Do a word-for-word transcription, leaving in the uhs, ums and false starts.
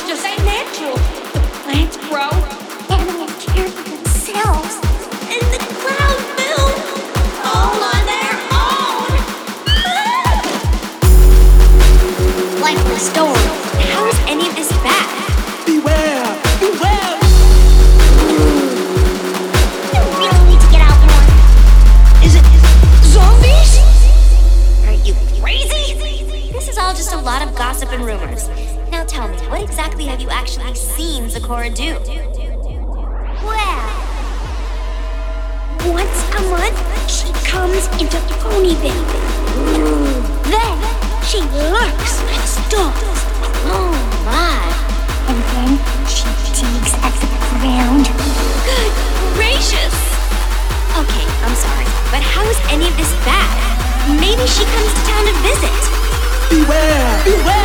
It's just ain't natural. The plants grow, animals care for themselves, and the clouds build all on their own. Like restored. How is any of this bad? Beware! Beware! You really need to get out more. Is it zombies? Are you crazy? This is all just a lot of gossip and rumors. Now tell me, what exactly have you actually seen Zecora do? Well, once a month, she comes into Ponyville. Then, she lurks and stalks. Oh my. And then, she digs at the ground. Good gracious! Okay, I'm sorry, but how is any of this bad? Maybe she comes to town to visit. Beware! Beware!